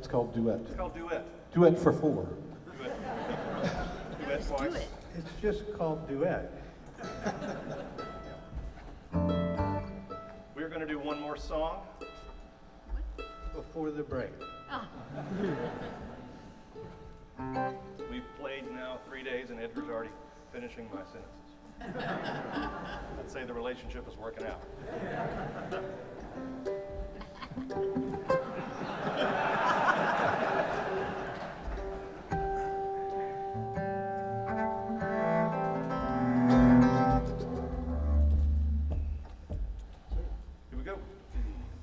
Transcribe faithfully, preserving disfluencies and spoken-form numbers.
It's called duet. It's called duet. Duet for four. Duet. Duet twice. Do it. It's just called duet. We're going to do one more song. Before the break. Oh, We've played now three days and Edgar's already finishing my sentences. I'd say the relationship is working out.